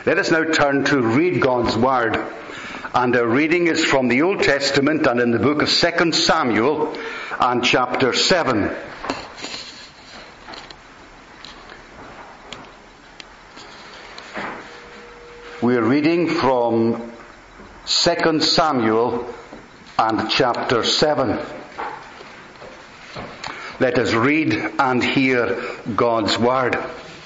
Let us now turn to read God's Word. And our reading is from the Old Testament and in the book of 2 Samuel and chapter 7. We are reading from 2 Samuel and chapter 7. Let us read and hear God's Word.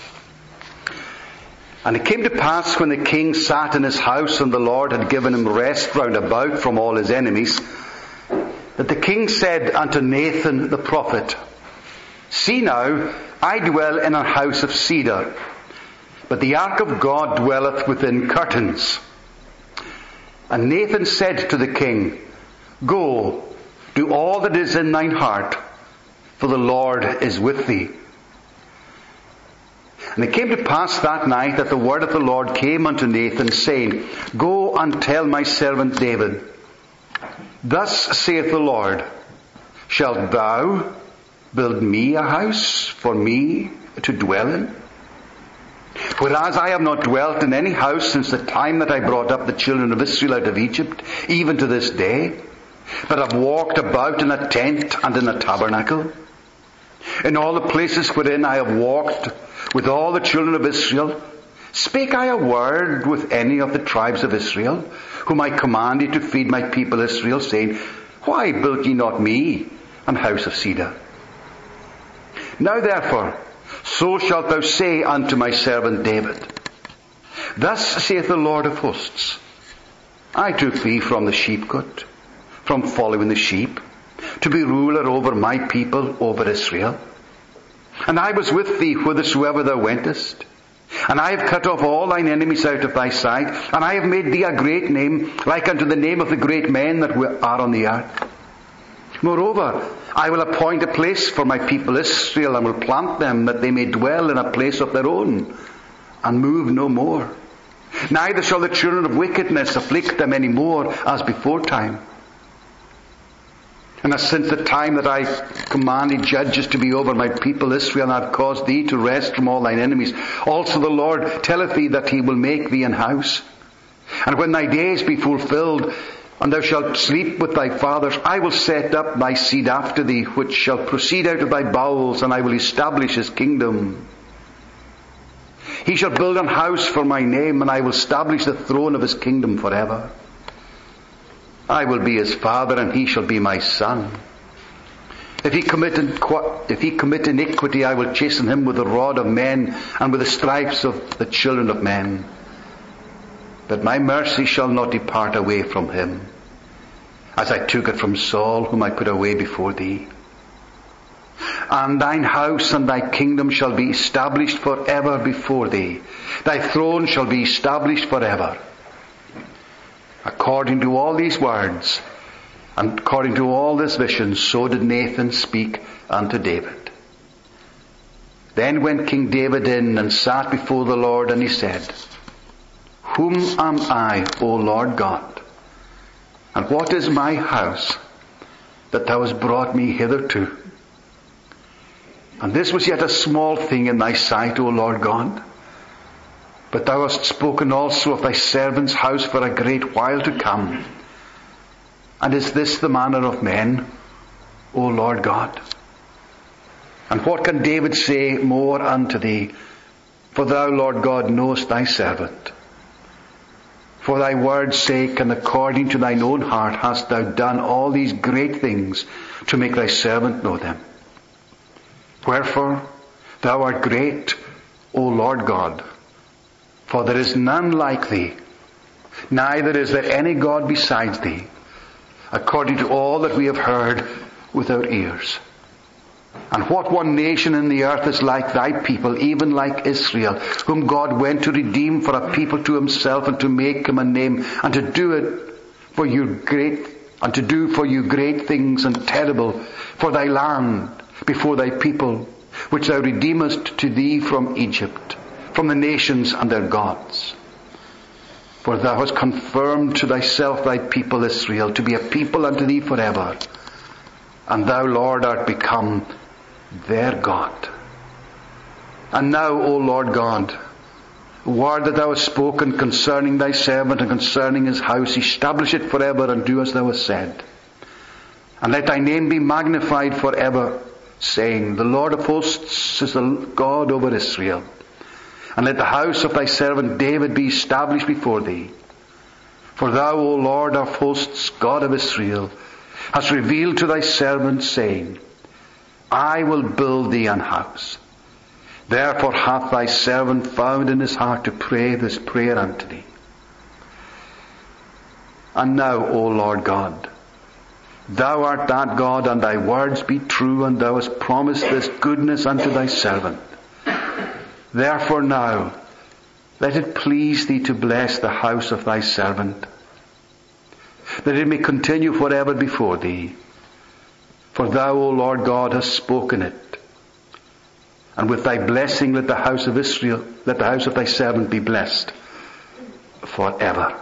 And it came to pass when the king sat in his house and the Lord had given him rest round about from all his enemies, that the king said unto Nathan the prophet, See now, I dwell in a house of cedar, but the ark of God dwelleth within curtains. And Nathan said to the king, Go, do all that is in thine heart, for the Lord is with thee. And it came to pass that night that the word of the Lord came unto Nathan, saying, Go and tell my servant David, Thus saith the Lord, Shalt thou build me a house for me to dwell in? Whereas I have not dwelt in any house since the time that I brought up the children of Israel out of Egypt, even to this day, but have walked about in a tent and in a tabernacle. In all the places wherein I have walked with all the children of Israel, spake I a word with any of the tribes of Israel, whom I commanded to feed my people Israel, saying, Why built ye not me an house of cedar? Now therefore, so shalt thou say unto my servant David, Thus saith the Lord of hosts, I took thee from the sheepcote, from following the sheep, to be ruler over my people, over Israel. And I was with thee whithersoever thou wentest. And I have cut off all thine enemies out of thy sight. And I have made thee a great name, like unto the name of the great men that are on the earth. Moreover, I will appoint a place for my people Israel, and will plant them, that they may dwell in a place of their own, and move no more. Neither shall the children of wickedness afflict them any more, as before time. And as since the time that I commanded judges to be over my people Israel, and I have caused thee to rest from all thine enemies, also the Lord telleth thee that he will make thee an house. And when thy days be fulfilled, and thou shalt sleep with thy fathers, I will set up thy seed after thee, which shall proceed out of thy bowels, and I will establish his kingdom. He shall build an house for my name, and I will establish the throne of his kingdom forever. I will be his father, and he shall be my son. If he commit iniquity, I will chasten him with the rod of men, and with the stripes of the children of men. But my mercy shall not depart away from him, as I took it from Saul, whom I put away before thee. And thine house and thy kingdom shall be established forever before thee. Thy throne shall be established forever. According to all these words, and according to all this vision, so did Nathan speak unto David. Then went King David in and sat before the Lord, and he said, Whom am I, O Lord God? And what is my house, that thou hast brought me hitherto? And this was yet a small thing in thy sight, O Lord God. But thou hast spoken also of thy servant's house for a great while to come. And is this the manner of men, O Lord God? And what can David say more unto thee? For thou, Lord God, knowest thy servant. For thy word's sake and according to thine own heart hast thou done all these great things to make thy servant know them. Wherefore thou art great, O Lord God, for there is none like thee, neither is there any God besides thee, according to all that we have heard with our ears. And what one nation in the earth is like thy people, even like Israel, whom God went to redeem for a people to himself, and to make him a name, and to do it for you great, and to do for you great things and terrible for thy land before thy people, which thou redeemest to thee from Egypt, from the nations and their gods. For thou hast confirmed to thyself thy people Israel, to be a people unto thee forever. And thou, Lord, art become their God. And now, O Lord God, word that thou hast spoken concerning thy servant and concerning his house, establish it forever and do as thou hast said. And let thy name be magnified forever, saying, the Lord of hosts is the God over Israel. And let the house of thy servant David be established before thee. For thou, O Lord of hosts, God of Israel, hast revealed to thy servant, saying, I will build thee an house. Therefore hath thy servant found in his heart to pray this prayer unto thee. And now, O Lord God, thou art that God, and thy words be true, and thou hast promised this goodness unto thy servant. Therefore now, let it please thee to bless the house of thy servant, that it may continue forever before thee. For thou, O Lord God, hast spoken it. And with thy blessing let the house of Israel, let the house of thy servant be blessed forever.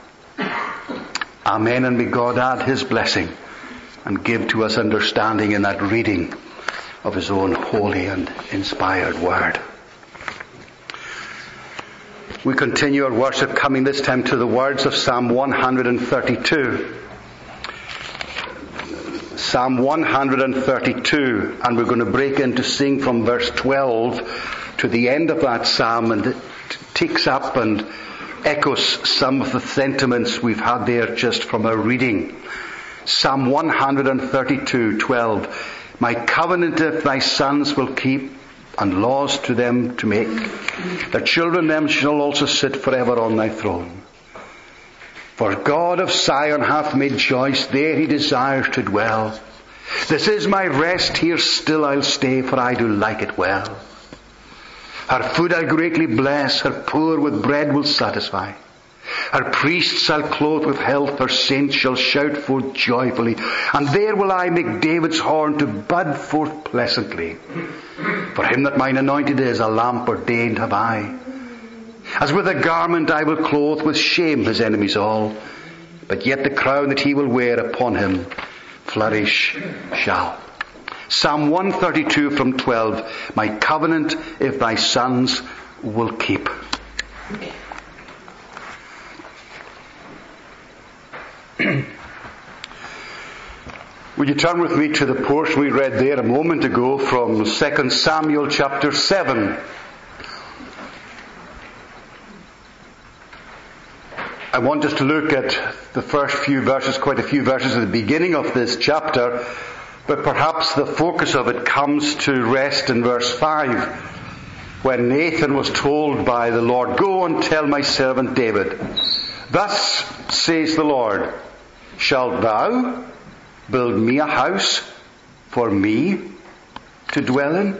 Amen. And may God add his blessing and give to us understanding in that reading of his own holy and inspired word. We continue our worship, coming this time to the words of Psalm 132. Psalm 132, and we're going to break in to sing from verse 12 to the end of that psalm, and it takes up and echoes some of the sentiments we've had there just from our reading. Psalm 132, 12. My covenant if thy sons will keep, and laws to them to make. Their children them shall also sit forever on thy throne. For God of Zion hath made choice, there he desires to dwell. This is my rest, here still I'll stay, for I do like it well. Her food I'll greatly bless, her poor with bread will satisfy. Her priests I'll clothe with health, her saints shall shout forth joyfully. And there will I make David's horn to bud forth pleasantly. For him that mine anointed is, a lamp ordained have I. As with a garment I will clothe with shame his enemies all, but yet the crown that he will wear upon him flourish shall. Psalm 132 from 12. My covenant if thy sons will keep. Would you turn with me to the portion we read there a moment ago from 2 Samuel chapter 7. I want us to look at the first few verses, quite a few verses at the beginning of this chapter, but perhaps the focus of it comes to rest in verse 5, when Nathan was told by the Lord, go and tell my servant David, thus says the Lord, shalt thou build me a house for me to dwell in?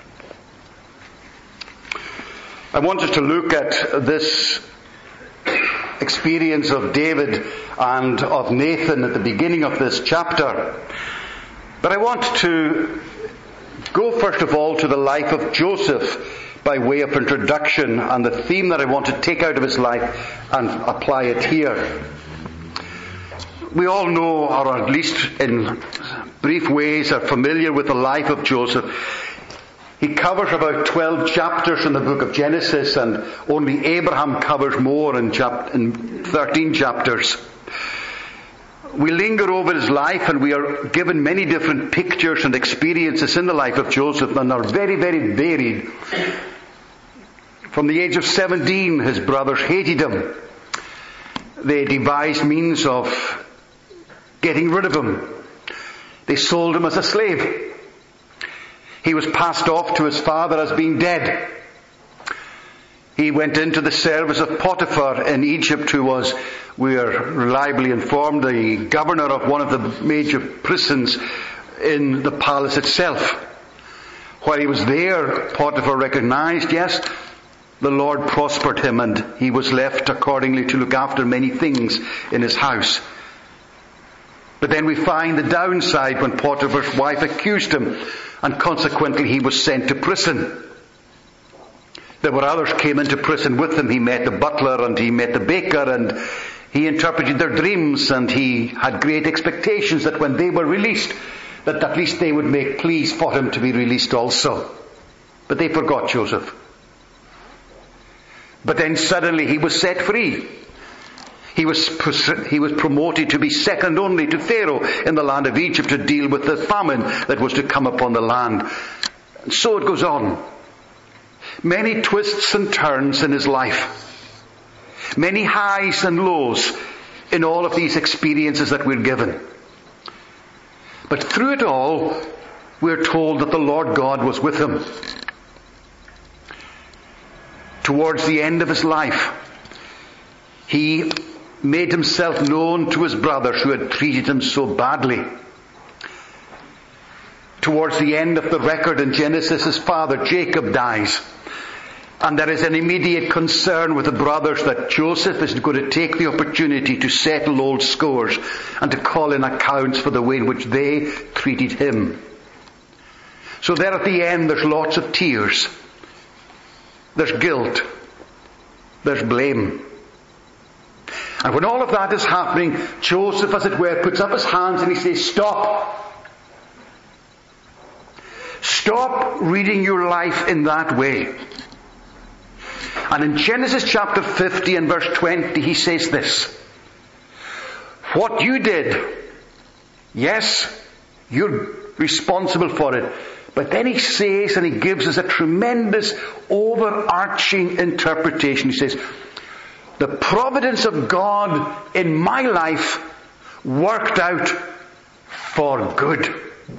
I want us to look at this experience of David and of Nathan at the beginning of this chapter. But I want to go first of all to the life of Joseph by way of introduction, and the theme that I want to take out of his life and apply it here. We all know, or at least in brief ways, are familiar with the life of Joseph. He covers about 12 chapters in the book of Genesis, and only Abraham covers more in 13 chapters. We linger over his life, and we are given many different pictures and experiences in the life of Joseph, and are very, very varied. From the age of 17, his brothers hated him. They devised means of getting rid of him. They sold him as a slave. He was passed off to his father as being dead. He went into the service of Potiphar in Egypt, who was, we are reliably informed, the governor of one of the major prisons in the palace itself. While he was there, Potiphar recognized, yes, the Lord prospered him, and he was left accordingly to look after many things in his house. But then we find the downside when Potiphar's wife accused him, and consequently he was sent to prison. There were others came into prison with him. He met the butler and he met the baker, and he interpreted their dreams, and he had great expectations that when they were released, that at least they would make pleas for him to be released also. But they forgot Joseph. But then suddenly he was set free. He was promoted to be second only to Pharaoh in the land of Egypt to deal with the famine that was to come upon the land. And so it goes on. Many twists and turns in his life. Many highs and lows in all of these experiences that we're given. But through it all, we're told that the Lord God was with him. Towards the end of his life, he made himself known to his brothers who had treated him so badly. Towards the end of the record in Genesis, his father Jacob dies. And there is an immediate concern with the brothers that Joseph is going to take the opportunity to settle old scores and to call in accounts for the way in which they treated him. So there at the end there's lots of tears. There's guilt. There's blame. And when all of that is happening, Joseph, as it were, puts up his hands and he says, stop. Stop reading your life in that way. And in Genesis chapter 50 and verse 20, he says this. What you did, yes, you're responsible for it. But then he says, and he gives us a tremendous overarching interpretation. He says, the providence of God in my life worked out for good.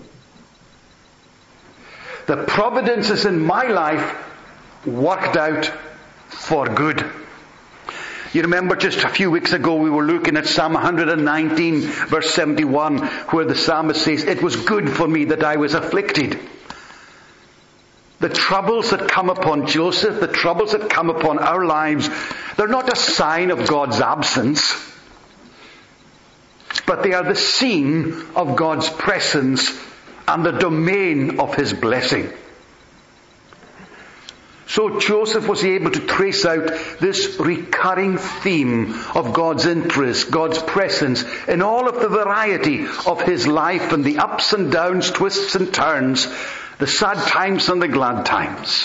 The providences in my life worked out for good. You remember just a few weeks ago we were looking at Psalm 119 verse 71 where the psalmist says, it was good for me that I was afflicted. The troubles that come upon Joseph, the troubles that come upon our lives, they're not a sign of God's absence, but they are the scene of God's presence and the domain of his blessing. So Joseph was able to trace out this recurring theme of God's interest, God's presence in all of the variety of his life and the ups and downs, twists and turns, the sad times and the glad times.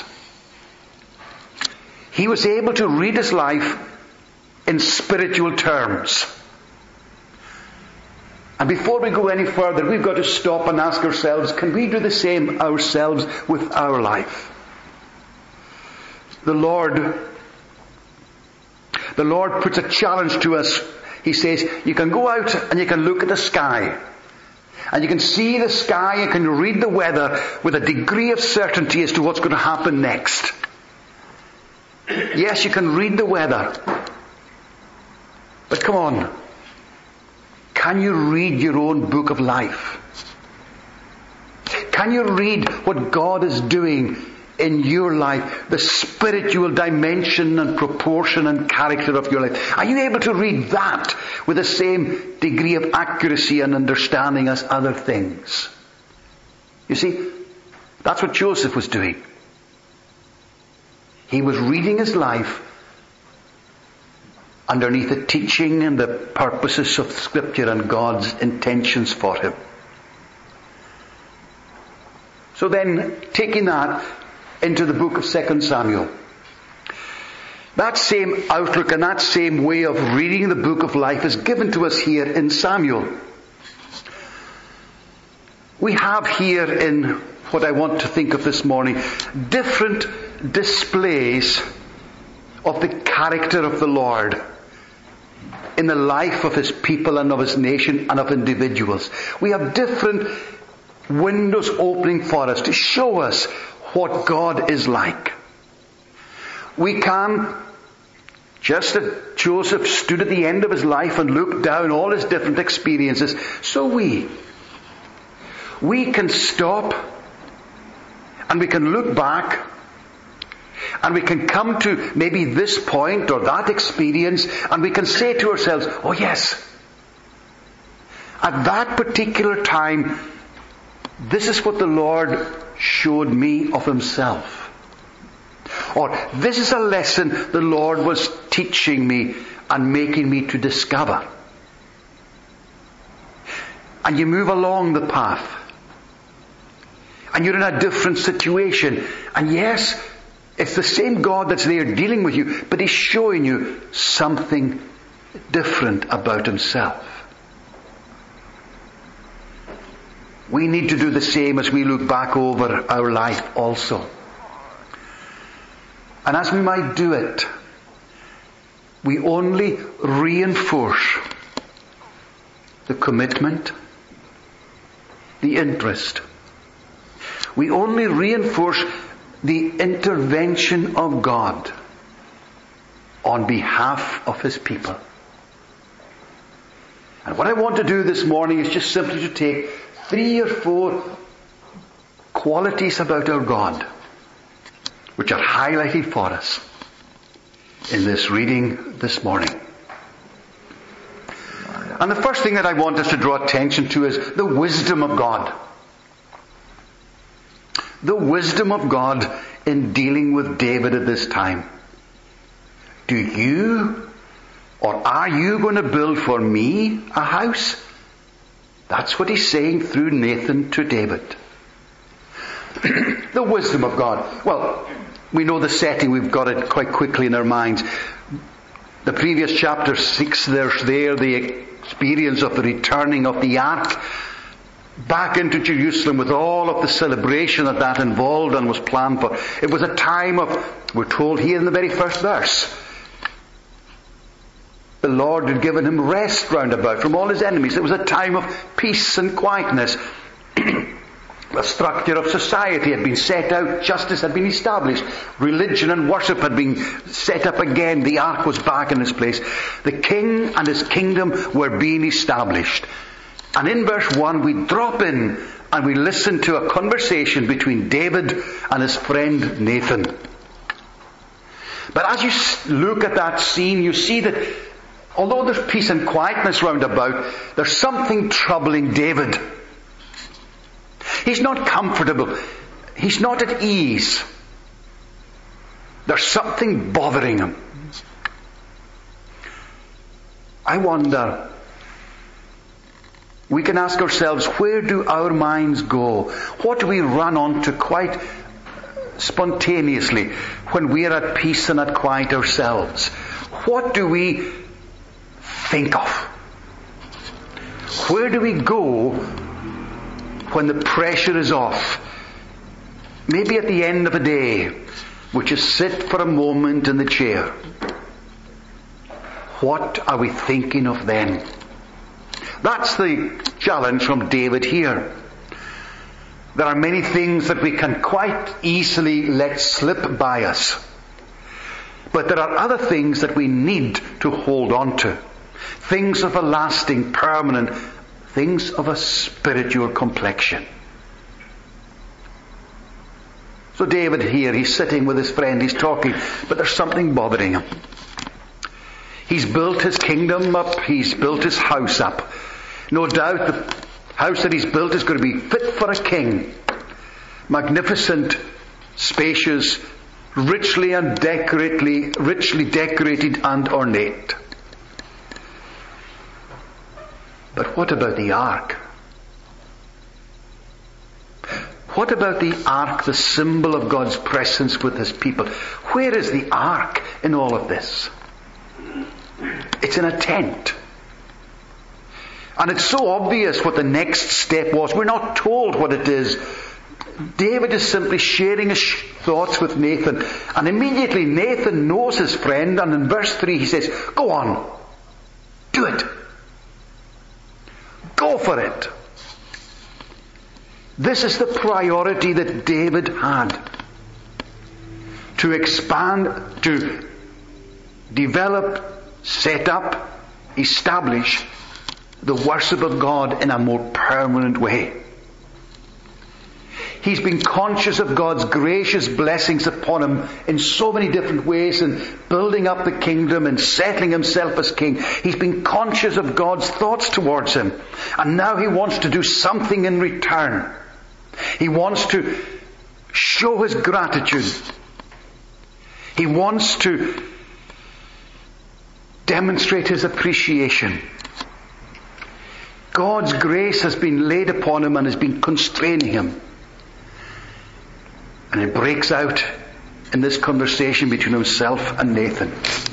He was able to read his life in spiritual terms. And before we go any further, we've got to stop and ask ourselves, can we do the same ourselves with our life? The Lord puts a challenge to us. He says, you can go out and you can look at the sky. And you can see the sky, you can read the weather with a degree of certainty as to what's going to happen next. Yes, you can read the weather. But come on. Can you read your own book of life? Can you read what God is doing in your life? The spiritual dimension and proportion and character of your life. Are you able to read that with the same degree of accuracy and understanding as other things? You see, that's what Joseph was doing. He was reading his life underneath the teaching and the purposes of Scripture and God's intentions for him. So then, taking that into the book of 2 Samuel. That same outlook and that same way of reading the book of life is given to us here in Samuel. We have here in what I want to think of this morning, different displays of the character of the Lord in the life of his people and of his nation and of individuals. We have different windows opening for us to show us what God is like. We can, just as Joseph stood at the end of his life and looked down all his different experiences, so we can stop and we can look back and we can come to maybe this point or that experience and we can say to ourselves, oh yes, at that particular time, this is what the Lord showed me of himself. Or this is a lesson the Lord was teaching me and making me to discover. And you move along the path. And you're in a different situation. And yes, It's the same God that's there dealing with you, but He's showing you something different about Himself. We need to do the same as we look back over our life also. And as we might do it, we only reinforce the commitment, the interest. We only reinforce the intervention of God on behalf of His people. And what I want to do this morning is just simply to take 3 or 4 qualities about our God, which are highlighted for us in this reading this morning. And the first thing that I want us to draw attention to is the wisdom of God. The wisdom of God in dealing with David at this time. Do you, or are you going to build for me a house? That's what he's saying through Nathan to David. The wisdom of God. Well, we know the setting, we've got it quite quickly in our minds. The previous chapter 6, there's there the experience of the returning of the ark back into Jerusalem with all of the celebration that involved and was planned for. It was a time of, we're told here in the very first verse, the Lord had given him rest round about from all his enemies. It was a time of peace and quietness. The structure of society had been set out. Justice had been established. Religion and worship had been set up again. The ark was back in its place. The king and his kingdom were being established. And in verse 1 we drop in and we listen to a conversation between David and his friend Nathan. But as you look at that scene, you see that although there's peace and quietness round about, there's something troubling David. He's not comfortable. He's not at ease. There's something bothering him. I wonder, we can ask ourselves, where do our minds go? What do we run on to quite spontaneously when we are at peace and at quiet ourselves? What do we think of? Where do we go when the pressure is off? Maybe at the end of a day, we just sit for a moment in the chair. What are we thinking of then? That's the challenge from David here. There are many things that we can quite easily let slip by us. But there are other things that we need to hold on to. Things of a lasting, permanent, things of a spiritual complexion. So David here, he's sitting with his friend, he's talking, but there's something bothering him. He's built his kingdom up, he's built his house up. No doubt the house that he's built is going to be fit for a king. Magnificent, spacious, richly decorated and ornate. But what about the ark? What about the ark, the symbol of God's presence with his people? Where is the ark in all of this? It's in a tent. And it's so obvious what the next step was. We're not told what it is. David is simply sharing his thoughts with Nathan. And immediately Nathan knows his friend, and in verse 3 he says, "Go on. Do it. Go for it." This is the priority that David had. To expand, to develop, set up, establish the worship of God in a more permanent way. He's been conscious of God's gracious blessings upon him in so many different ways, in building up the kingdom and settling himself as king. He's been conscious of God's thoughts towards him. And now he wants to do something in return. He wants to show his gratitude. He wants to demonstrate his appreciation. God's grace has been laid upon him and has been constraining him. And it breaks out in this conversation between himself and Nathan.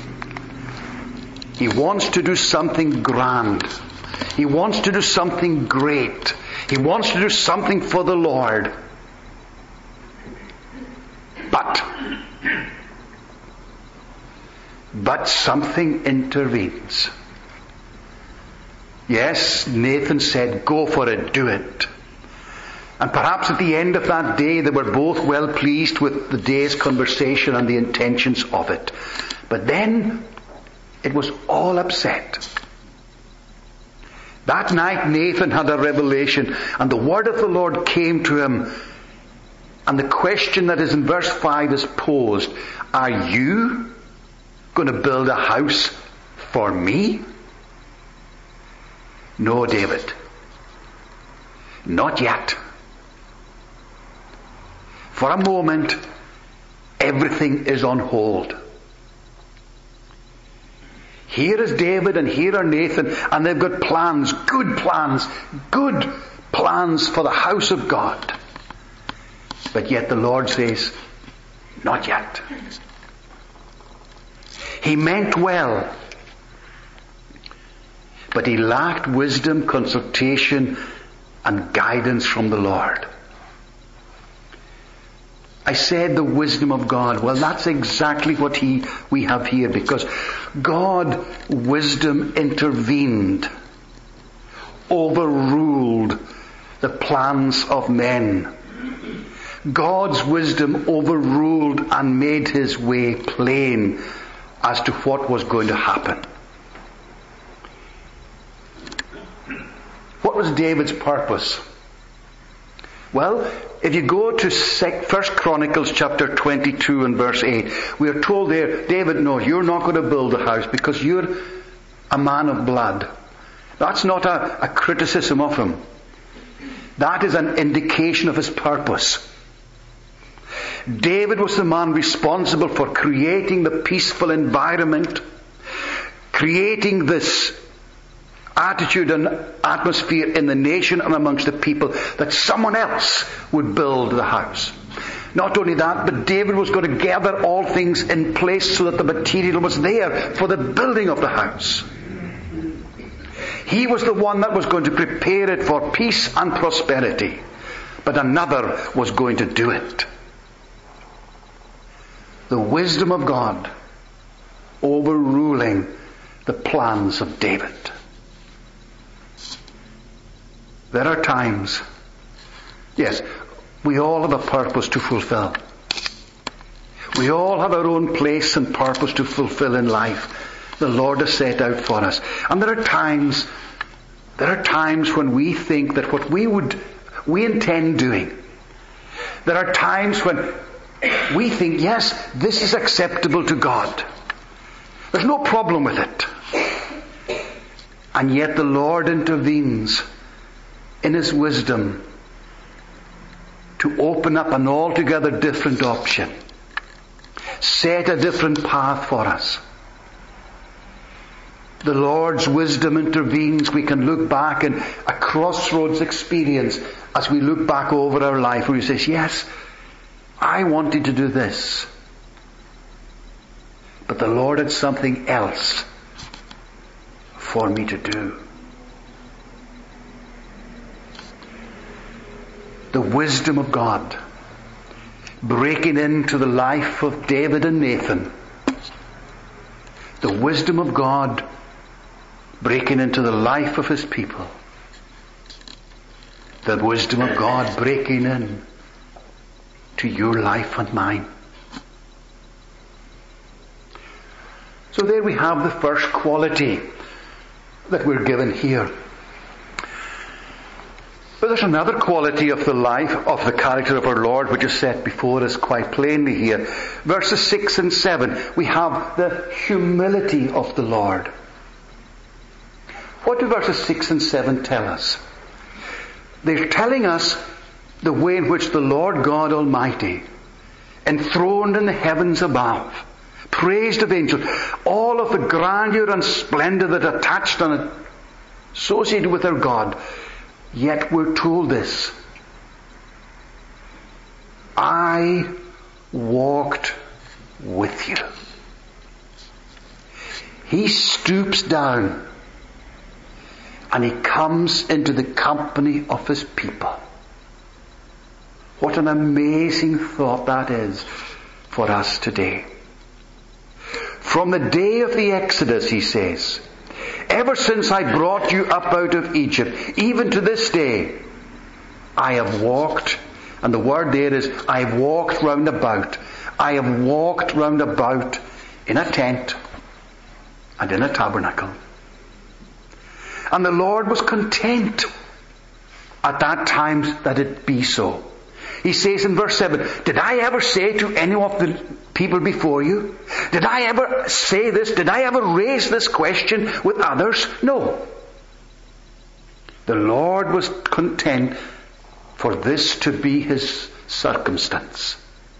He wants to do something grand. He wants to do something great. He wants to do something for the Lord. But something intervenes. Yes, Nathan said, go for it, do it. And perhaps at the end of that day they were both well pleased with the day's conversation and the intentions of it. But then it was all upset. That night Nathan had a revelation, and the word of the Lord came to him. And the question that is in verse 5 is posed, are you going to build a house for me? No, David. Not yet. For a moment, everything is on hold. Here is David and here are Nathan, and they've got plans, good plans for the house of God. But yet the Lord says, not yet. He meant well, but he lacked wisdom, consultation, and guidance from the Lord. I said the wisdom of God. Well, that's exactly what we have here, because God, wisdom intervened, overruled the plans of men. God's wisdom overruled and made his way plain as to what was going to happen. What was David's purpose? Well, if you go to 1 Chronicles chapter 22 and verse 8, we are told there, David, no, you're not going to build a house because you're a man of blood. That's not a criticism of him. That is an indication of his purpose. David was the man responsible for creating the peaceful environment, creating this attitude and atmosphere in the nation and amongst the people that someone else would build the house. Not only that, but David was going to gather all things in place so that the material was there for the building of the house. He was the one that was going to prepare it for peace and prosperity, but another was going to do it. The wisdom of God overruling the plans of David. There are times, yes, we all have a purpose to fulfill. We all have our own place and purpose to fulfill in life. The Lord has set out for us. And there are times when we think that what we intend doing. There are times when we think, yes, this is acceptable to God. There's no problem with it. And yet the Lord intervenes in his wisdom to open up an altogether different option, set a different path for us. The Lord's wisdom intervenes. We can look back in a crossroads experience as we look back over our life where he says, yes, I wanted to do this, but the Lord had something else for me to do. The wisdom of God breaking into the life of David and Nathan. The wisdom of God breaking into the life of his people. The wisdom of God breaking in to your life and mine. So there we have the first quality that we're given here. But there's another quality of the life, of the character of our Lord, which is set before us quite plainly here. Verses 6 and 7, we have the humility of the Lord. What do verses 6 and 7 tell us? They're telling us the way in which the Lord God Almighty, enthroned in the heavens above, praised of angels, all of the grandeur and splendor that attached and associated with our God, yet we're told this: I walked with you. He stoops down and he comes into the company of his people. What an amazing thought that is for us today. From the day of the Exodus, he says, ever since I brought you up out of Egypt, even to this day, I have walked, and the word there is, I have walked round about. I have walked round about in a tent and in a tabernacle. And the Lord was content at that time that it be so. He says in verse 7, did I ever say to any of the people before you? Did I ever say this? Did I ever raise this question with others? No. The Lord was content for this to be his circumstance.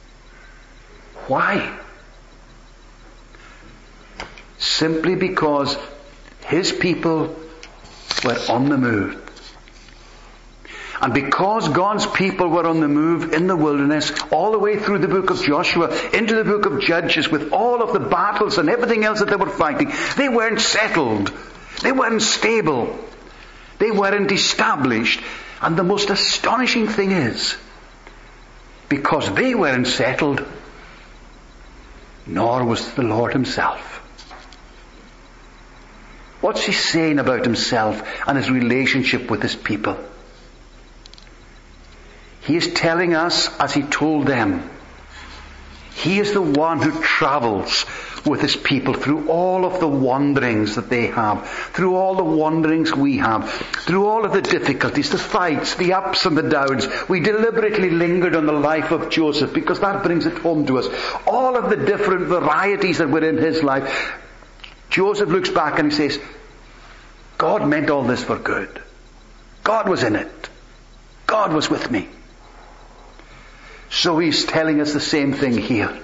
Why? Simply because his people were on the move. And because God's people were on the move in the wilderness, all the way through the book of Joshua, into the book of Judges, with all of the battles and everything else that they were fighting, they weren't settled. They weren't stable. They weren't established. And the most astonishing thing is, because they weren't settled, nor was the Lord himself. What's he saying about himself and his relationship with his people? He is telling us, as he told them, he is the one who travels with his people through all of the wanderings that they have, through all the wanderings we have, through all of the difficulties, the fights, the ups and the downs. We deliberately lingered on the life of Joseph because that brings it home to us. All of the different varieties that were in his life. Joseph looks back and he says, God meant all this for good. God was in it. God was with me. So he's telling us the same thing here.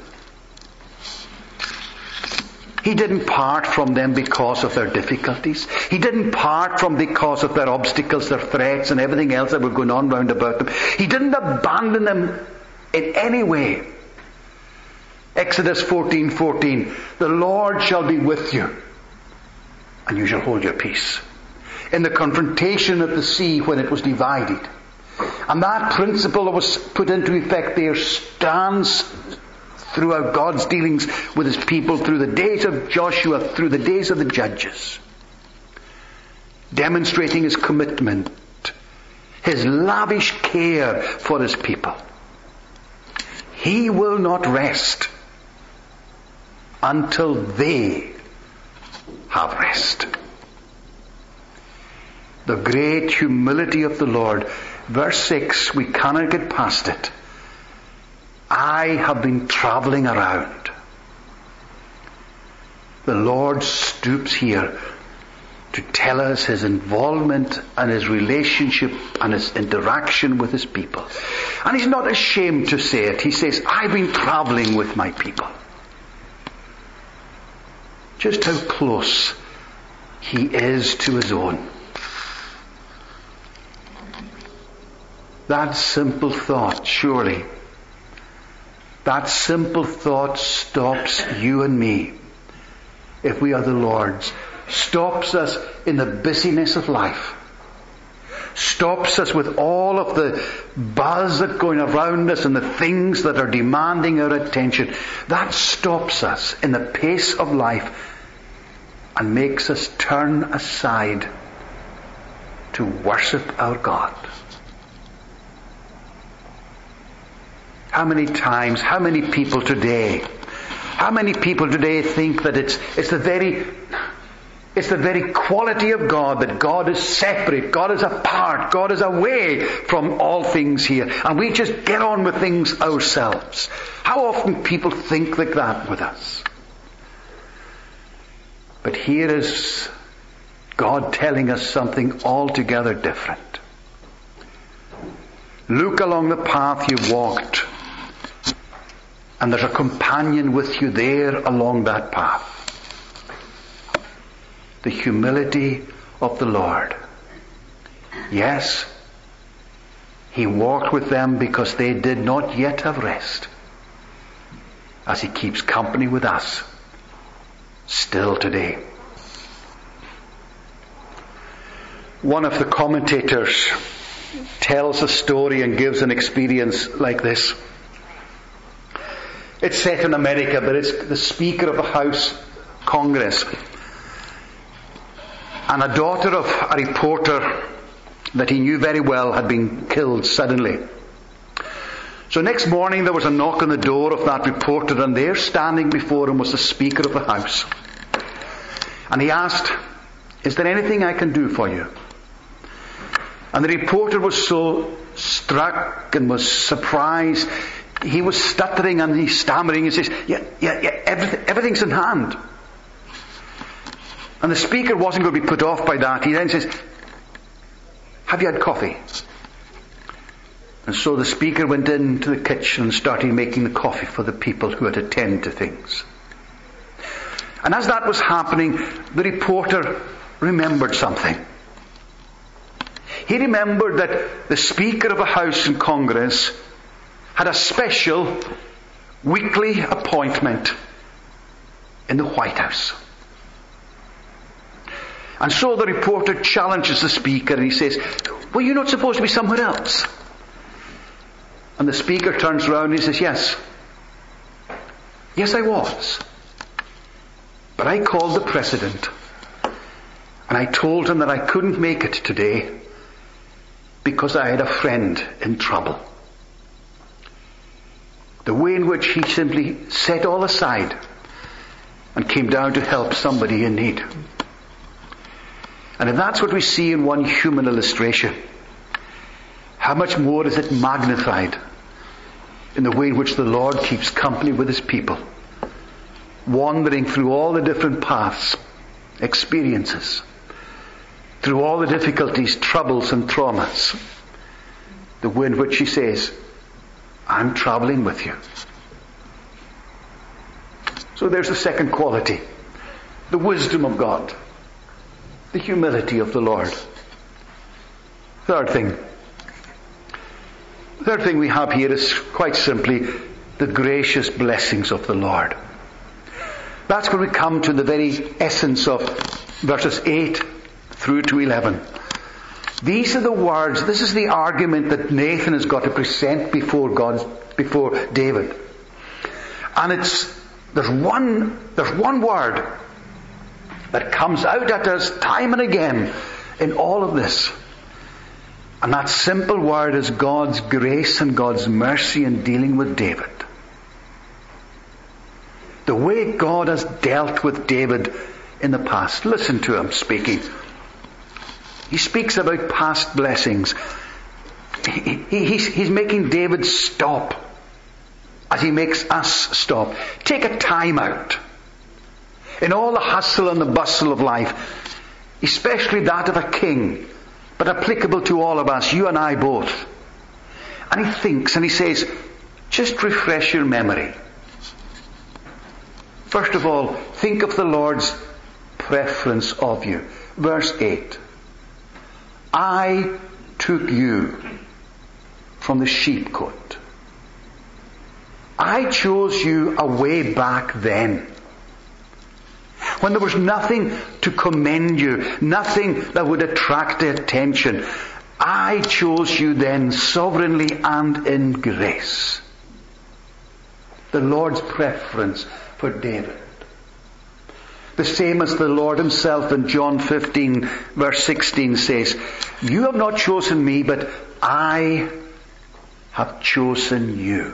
He didn't part from them because of their difficulties. He didn't part from because of their obstacles, their threats and everything else that were going on round about them. He didn't abandon them in any way. Exodus 14:14, the Lord shall be with you, and you shall hold your peace. In the confrontation of the sea when it was divided. And that principle that was put into effect there stands throughout God's dealings with his people through the days of Joshua, through the days of the judges. Demonstrating his commitment, his lavish care for his people. He will not rest until they have rest. The great humility of the Lord. Verse 6, we cannot get past it. I have been traveling around. The Lord stoops here to tell us his involvement and his relationship and his interaction with his people. And he's not ashamed to say it. He says, I've been traveling with my people. Just how close he is to his own. That simple thought, surely, that simple thought stops you and me, if we are the Lord's, stops us in the busyness of life, stops us with all of the buzz that's going around us and the things that are demanding our attention. That stops us in the pace of life and makes us turn aside to worship our God. How many times, how many people today think that it's the very quality of God, that God is separate, God is apart, God is away from all things here, and we just get on with things ourselves. How often people think like that with us? But here is God telling us something altogether different. Look along the path you walked, and there's a companion with you there along that path. The humility of the Lord. Yes, he walked with them because they did not yet have rest, as he keeps company with us still today. One of the commentators tells a story and gives an experience like this. It's set in America, but it's the Speaker of a House Congress and a daughter of a reporter that he knew very well had been killed suddenly. So next morning there was a knock on the door of that reporter, and there standing before him was the Speaker of the House. And he asked, "Is there anything I can do for you?" And the reporter was so struck and was surprised. He was stuttering and he's stammering. He says, yeah, everything's in hand. And the Speaker wasn't going to be put off by that. He then says, "Have you had coffee?" And so the Speaker went into the kitchen and started making the coffee for the people who had to attend to things. And as that was happening, the reporter remembered something. He remembered that the Speaker of a House in Congress had a special weekly appointment in the White House. And so the reporter challenges the Speaker and he says, "Well, you're not supposed to be somewhere else?" And the Speaker turns around and he says, Yes, I was. But I called the President and I told him that I couldn't make it today because I had a friend in trouble. The way in which he simply set all aside and came down to help somebody in need. And if that's what we see in one human illustration, how much more is it magnified in the way in which the Lord keeps company with His people, wandering through all the different paths, experiences, through all the difficulties, troubles and traumas, the way in which He says, "I'm traveling with you." So there's the second quality, the wisdom of God, the humility of the Lord. Third thing we have here is quite simply the gracious blessings of the Lord. That's where we come to the very essence of verses 8 through to 11. These are the words, this is the argument that Nathan has got to present before David. And there's one word that comes out at us time and again in all of this. And that simple word is God's grace and God's mercy in dealing with David. The way God has dealt with David in the past. Listen to him speaking. He speaks about past blessings. He's making David stop as he makes us stop. Take a time out. In all the hustle and the bustle of life, especially that of a king, but applicable to all of us, you and I both. And he thinks and he says, just refresh your memory. First of all, think of the Lord's preference of you. Verse 8. I took you from the sheepcote. I chose you away back then, when there was nothing to commend you, nothing that would attract attention. I chose you then sovereignly and in grace. The Lord's preference for David. The same as the Lord Himself in John 15 verse 16 says, you have not chosen me, but I have chosen you.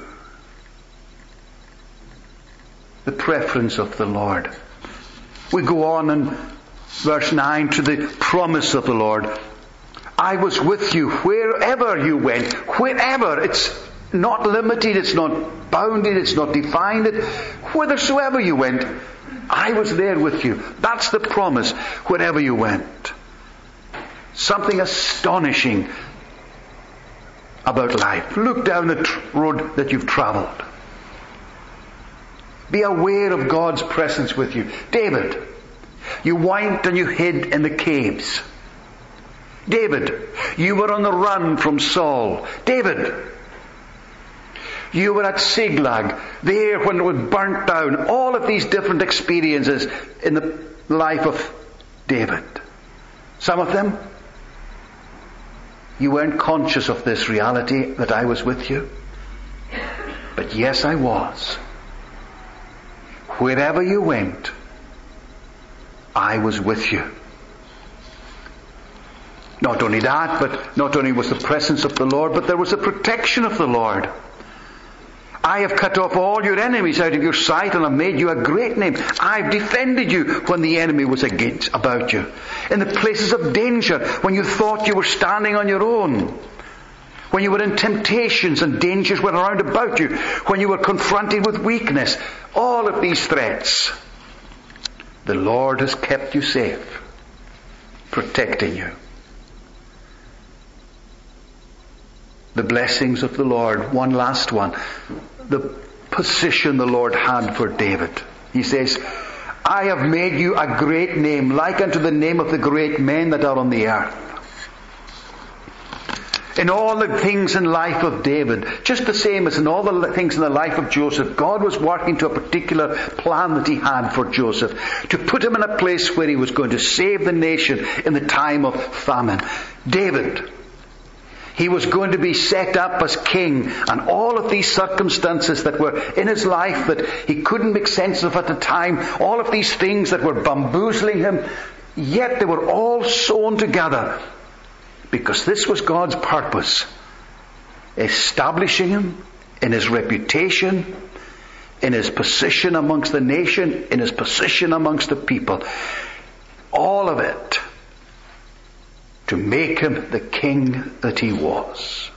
The preference of the Lord. We go on in verse 9 to the promise of the Lord. I was with you wherever you went. Wherever. It's not limited, it's not bounded, it's not defined. Whithersoever you went, I was there with you. That's the promise, wherever you went. Something astonishing about life. Look down the road that you've travelled. Be aware of God's presence with you. David, you went and you hid in the caves. David, you were on the run from Saul. David, You were at Siglag, there when it was burnt down. All of these different experiences in the life of David. Some of them, you weren't conscious of this reality that I was with you. But yes, I was. Wherever you went, I was with you. Not only that, but not only was the presence of the Lord, but there was the protection of the Lord. I have cut off all your enemies out of your sight and have made you a great name. I've defended you when the enemy was about you. In the places of danger, when you thought you were standing on your own. When you were in temptations and dangers were around about you. When you were confronted with weakness. All of these threats. The Lord has kept you safe. Protecting you. The blessings of the Lord. One last one. The position the Lord had for David. He says, I have made you a great name, like unto the name of the great men that are on the earth. In all the things in life of David, just the same as in all the things in the life of Joseph, God was working to a particular plan that he had for Joseph, to put him in a place where he was going to save the nation in the time of famine. David, he was going to be set up as king, and all of these circumstances that were in his life that he couldn't make sense of at the time, all of these things that were bamboozling him, yet they were all sewn together. Because this was God's purpose. Establishing him in his reputation, in his position amongst the nation, in his position amongst the people. All of it to make him the king that he was.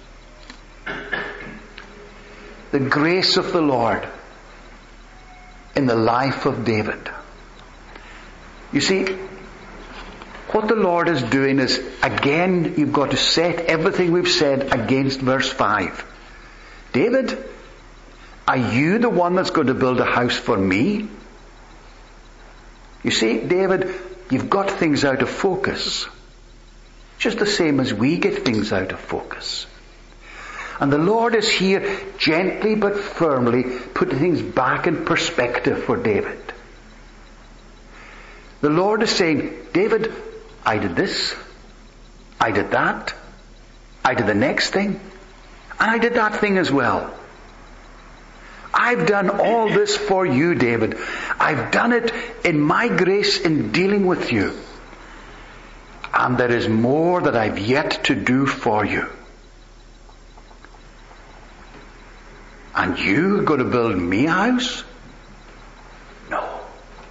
The grace of the Lord in the life of David. You see, what the Lord is doing is, again, you've got to set everything we've said against verse 5. David, are you the one that's going to build a house for me? You see, David, you've got things out of focus. Just the same as we get things out of focus. And the Lord is here gently but firmly putting things back in perspective for David. The Lord is saying, David, I did this, I did that, I did the next thing, and I did that thing as well. I've done all this for you, David. I've done it in my grace in dealing with you. And there is more that I've yet to do for you. And you're going to build me a house? No.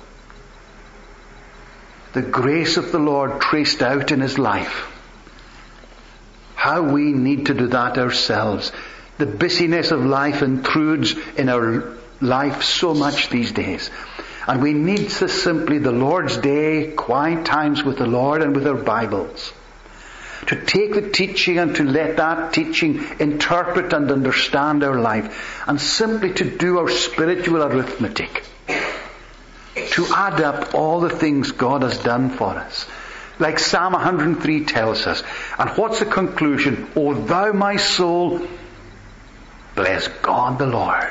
The grace of the Lord traced out in his life. How we need to do that ourselves. The busyness of life intrudes in our life so much these days. And we need simply the Lord's Day, quiet times with the Lord and with our Bibles. To take the teaching and to let that teaching interpret and understand our life. And simply to do our spiritual arithmetic. To add up all the things God has done for us. Like Psalm 103 tells us. And what's the conclusion? O thou my soul, bless God the Lord.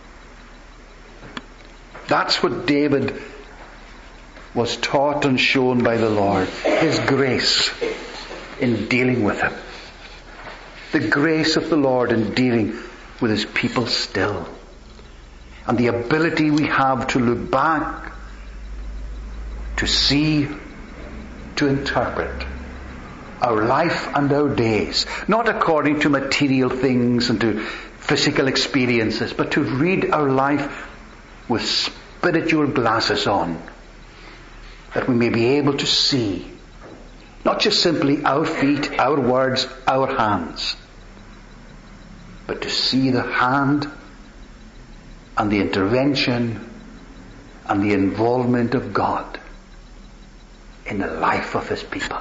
That's what David was taught and shown by the Lord. His grace in dealing with him. The grace of the Lord in dealing with his people still. And the ability we have to look back, to see, to interpret our life and our days. Not according to material things and to physical experiences, but to read our life with spiritual glasses on, that we may be able to see not just simply our feet, our words, our hands, but to see the hand and the intervention and the involvement of God in the life of his people.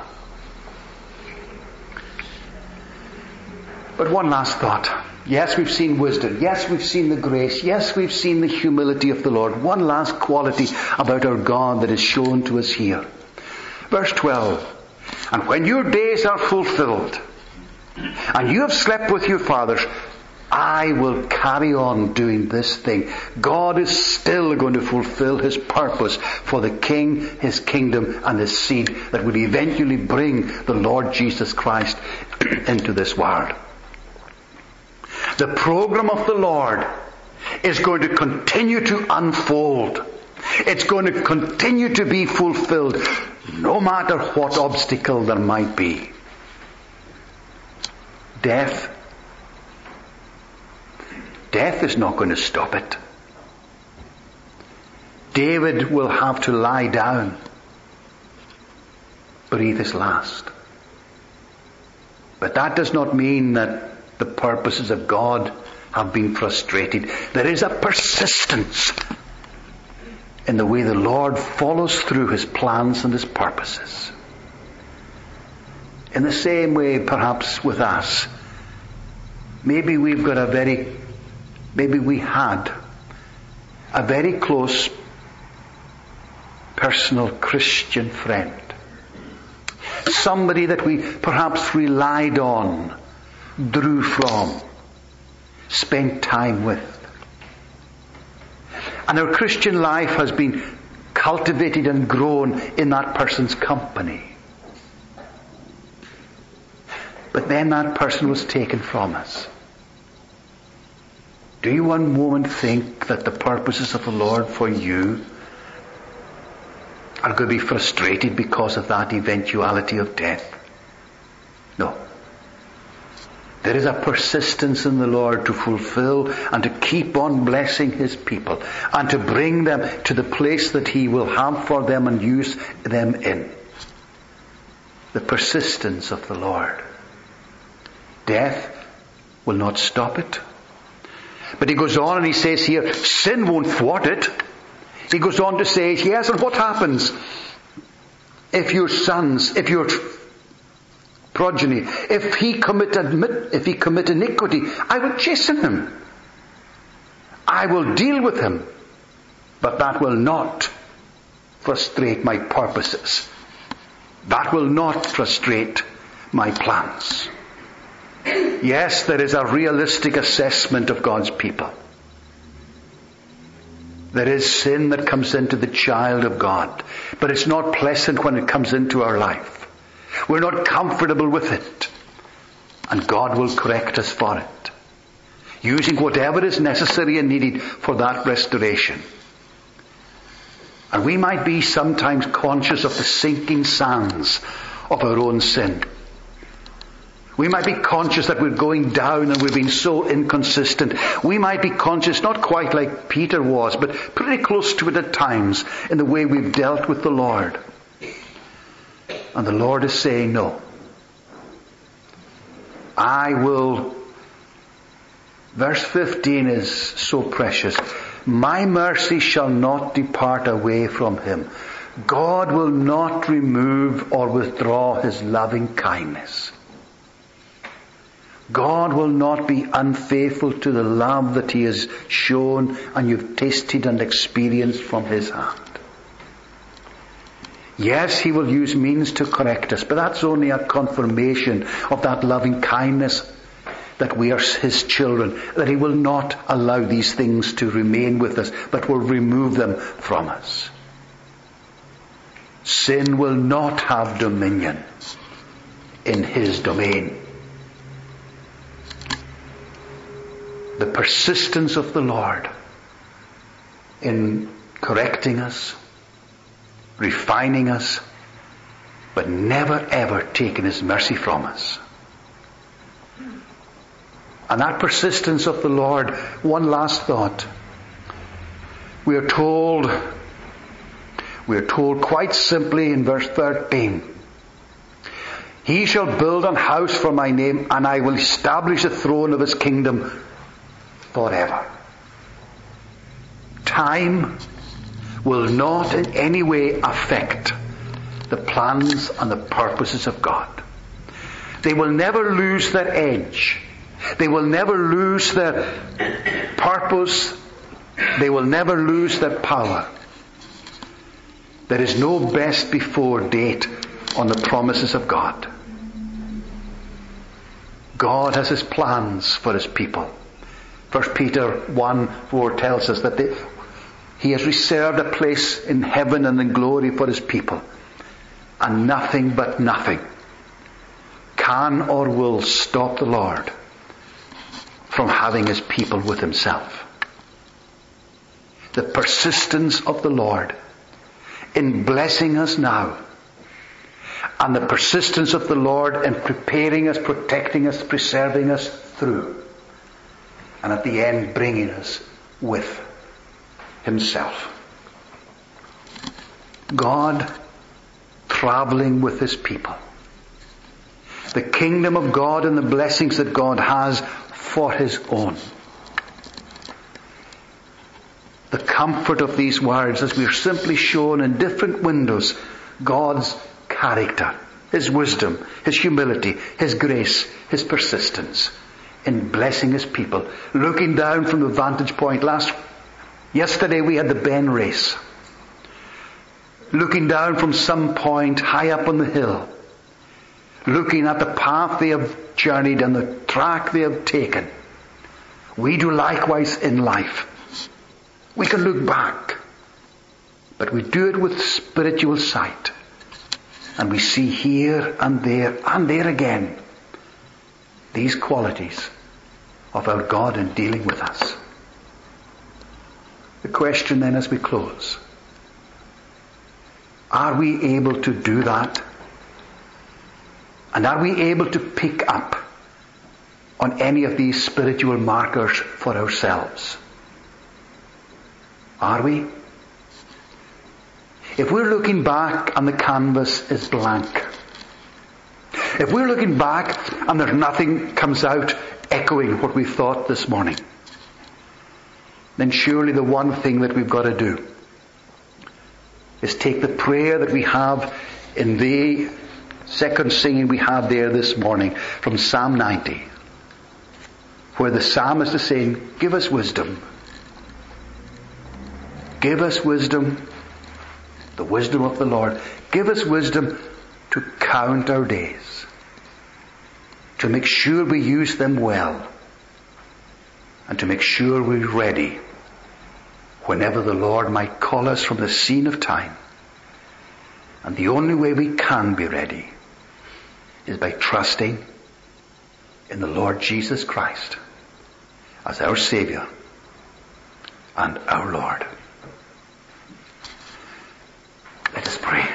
But one last thought. Yes, we've seen wisdom. Yes, we've seen the grace. Yes, we've seen the humility of the Lord. One last quality about our God that is shown to us here. Verse 12. And when your days are fulfilled, and you have slept with your fathers, I will carry on doing this thing. God is still going to fulfill His purpose for the King, His kingdom, and His seed that will eventually bring the Lord Jesus Christ into this world. The program of the Lord is going to continue to unfold. It's going to continue to be fulfilled, no matter what obstacle there might be. Death is not going to stop it. David will have to lie down, breathe his last. But that does not mean that the purposes of God have been frustrated. There is a persistence in the way the Lord follows through His plans and His purposes. In the same way, perhaps with us, maybe we had a very close personal Christian friend. Somebody that we perhaps relied on, drew from, spent time with. And our Christian life has been cultivated and grown in that person's company. But then that person was taken from us. Do you one moment think that the purposes of the Lord for you are going to be frustrated because of that eventuality of death? No. There is a persistence in the Lord to fulfill and to keep on blessing His people and to bring them to the place that He will have for them and use them in. The persistence of the Lord. Death will not stop it. But He goes on and He says here, sin won't thwart it. He goes on to say, yes, and what happens if your sons, if your progeny, if he commit iniquity, I will chasten him. I will deal with him. But that will not frustrate my purposes. That will not frustrate my plans. Yes, there is a realistic assessment of God's people. There is sin that comes into the child of God, but it's not pleasant when it comes into our life. We're not comfortable with it. And God will correct us for it, using whatever is necessary and needed for that restoration. And we might be sometimes conscious of the sinking sands of our own sin. We might be conscious that we're going down and we've been so inconsistent. We might be conscious, not quite like Peter was, but pretty close to it at times in the way we've dealt with the Lord. And the Lord is saying, no. I will. Verse 15 is so precious. My mercy shall not depart away from him. God will not remove or withdraw His loving kindness. God will not be unfaithful to the love that He has shown and you've tasted and experienced from His hand. Yes, He will use means to correct us, but that's only a confirmation of that loving kindness that we are His children, that He will not allow these things to remain with us, but will remove them from us. Sin will not have dominion in His domain. The persistence of the Lord in correcting us, refining us, but never ever taking His mercy from us. And that persistence of the Lord, one last thought. We are told quite simply in verse 13, He shall build an house for my name, and I will establish the throne of His kingdom forever. Time will not in any way affect the plans and the purposes of God. They will never lose their edge. They will never lose their purpose. They will never lose their power. There is no best before date on the promises of God. God has His plans for His people. 1 Peter 1:4 tells us that He has reserved a place in heaven and in glory for His people. And nothing but nothing can or will stop the Lord from having His people with Himself. The persistence of the Lord in blessing us now, and the persistence of the Lord in preparing us, protecting us, preserving us through, and at the end bringing us with Himself. God traveling with His people. The kingdom of God and the blessings that God has for His own. The comfort of these words as we are simply shown in different windows God's character, His wisdom, His humility, His grace, His persistence in blessing His people. Looking down from the vantage point, yesterday we had the Ben race. Looking down from some point high up on the hill, looking at the path they have journeyed and the track they have taken. We do likewise in life. We can look back, but we do it with spiritual sight. And we see here and there again these qualities of our God in dealing with us. The question then as we close, are we able to do that? And are we able to pick up on any of these spiritual markers for ourselves? Are we? If we're looking back and the canvas is blank, if we're looking back and there's nothing comes out echoing what we thought this morning, then surely the one thing that we've got to do is take the prayer that we have in the second singing we had there this morning from Psalm 90, where the psalmist is saying, give us wisdom. Give us wisdom, the wisdom of the Lord. Give us wisdom to count our days, to make sure we use them well, and to make sure we're ready whenever the Lord might call us from the scene of time. And the only way we can be ready is by trusting in the Lord Jesus Christ as our Savior and our Lord. Let us pray.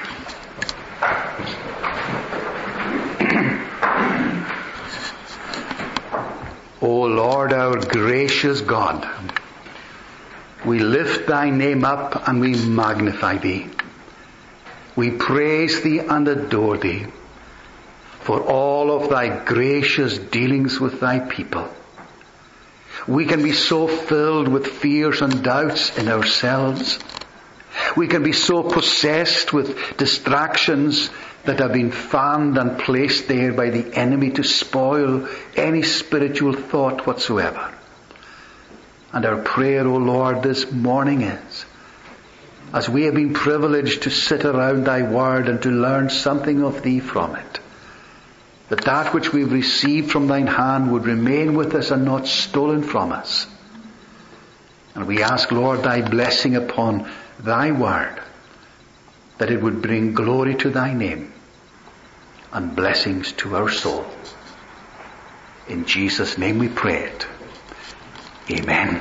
O Lord, our gracious God, we lift Thy name up and we magnify Thee. We praise Thee and adore Thee for all of Thy gracious dealings with Thy people. We can be so filled with fears and doubts in ourselves. We can be so possessed with distractions that have been fanned and placed there by the enemy to spoil any spiritual thought whatsoever. And our prayer, O Lord, this morning is, as we have been privileged to sit around Thy Word and to learn something of Thee from it, that which we've received from Thine hand would remain with us and not stolen from us. And we ask, Lord, Thy blessing upon Thy Word, that it would bring glory to Thy name and blessings to our soul. In Jesus' name we pray it. Amen.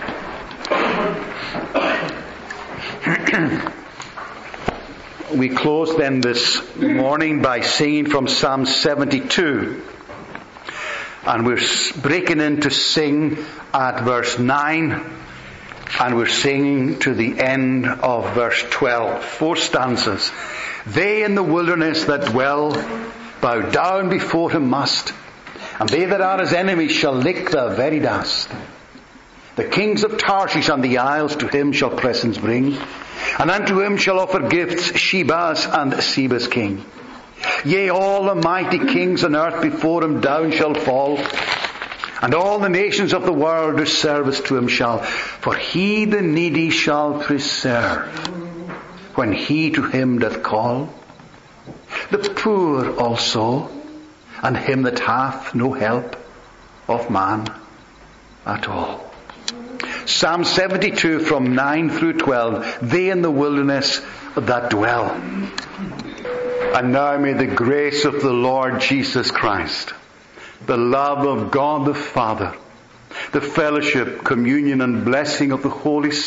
We close then this morning by singing from Psalm 72. And we're breaking in to sing at verse 9. And we're singing to the end of verse 12. 4 stanzas. They in the wilderness that dwell bow down before Him must. And they that are His enemies shall lick the very dust. The kings of Tarshish and the isles to Him shall presents bring. And unto Him shall offer gifts Sheba's and Seba's king. Yea, all the mighty kings on earth before Him down shall fall. And all the nations of the world do service to Him shall. For He the needy shall preserve when He to Him doth call. The poor also, and him that hath no help of man. at all. Psalm 72 from 9 through 12. They in the wilderness that dwell. And now may the grace of the Lord Jesus Christ, the love of God the Father, the fellowship, communion and blessing of the Holy Spirit